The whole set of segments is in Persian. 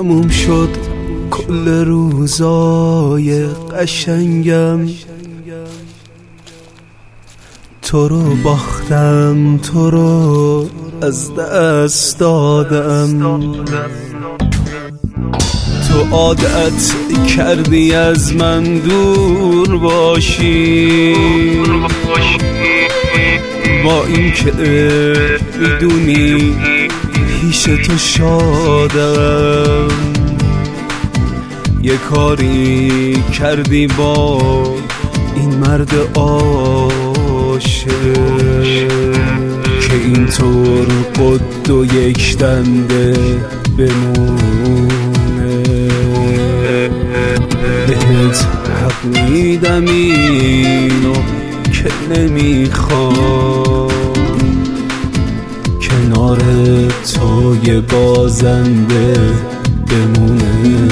تموم شد کل روزای قشنگم، تو رو باختم، تو رو از دست دادم. تو عادت کردی از من دور باشی، با این که میدونی پیش تو شادم. یه کاری کردی با این مرد عاشق که اینطور قد و یک دنده بمونه. بهت حق میدم اینو که نمیخوام کنار تو یه بازنده بمونه.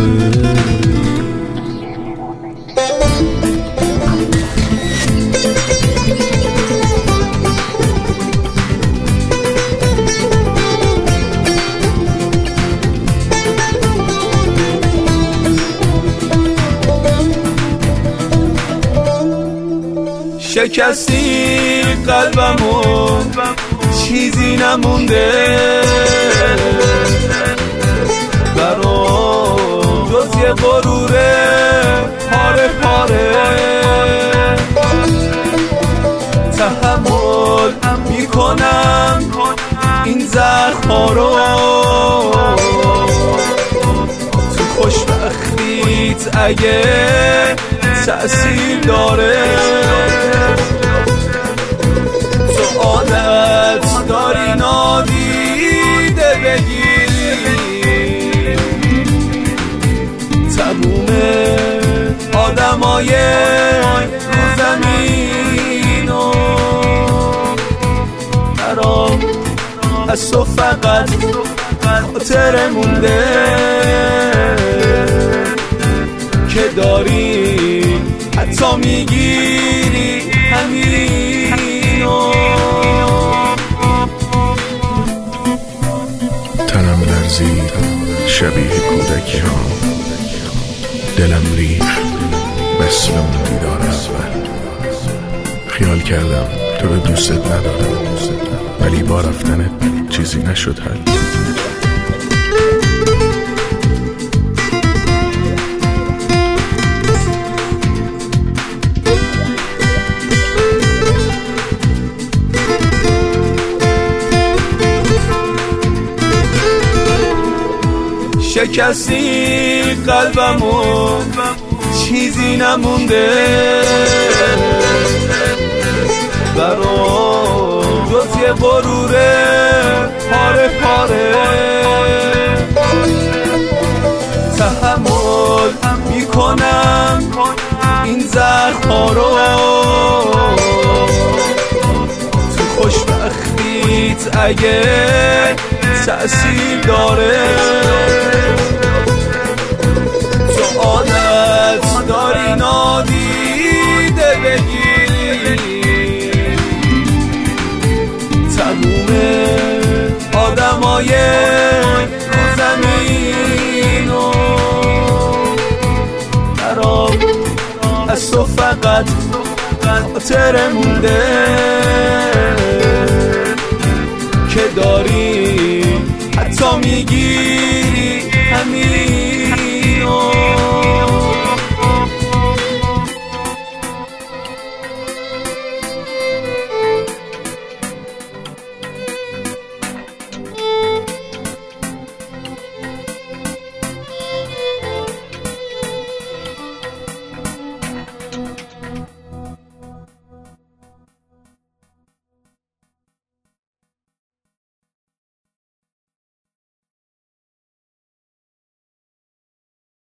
شکستی قلبمو چیزی نمونده برام جز یه غروره پاره پاره. تحمل میکنم این زخم‌ها رو، تو خوشبختیت اگه تأثیر داره. تو عادت داری نادیده بگیری تموم آدمای زمینو. برام از تو فقط خاطر مونده که داری حتی میگیری همینو. تنم لرزید شبیه کودکی ها، دلم ریخت مثل اون دیدار اول. خیال کردم تو رو دوستت ندارم، ولی با رفتنت چیزی نشد حل. شکستی قلبمو چیزی نمونده برام جز یه غروره پاره پاره. تحمل میکنم این زخم‌ها رو، تو خوشبختیت اگه تأثیر داره. تو عادت داری نادیده بگیری تموم آدمای زمینو. برام از تو فقط خاطر مونده که داری حتی میگی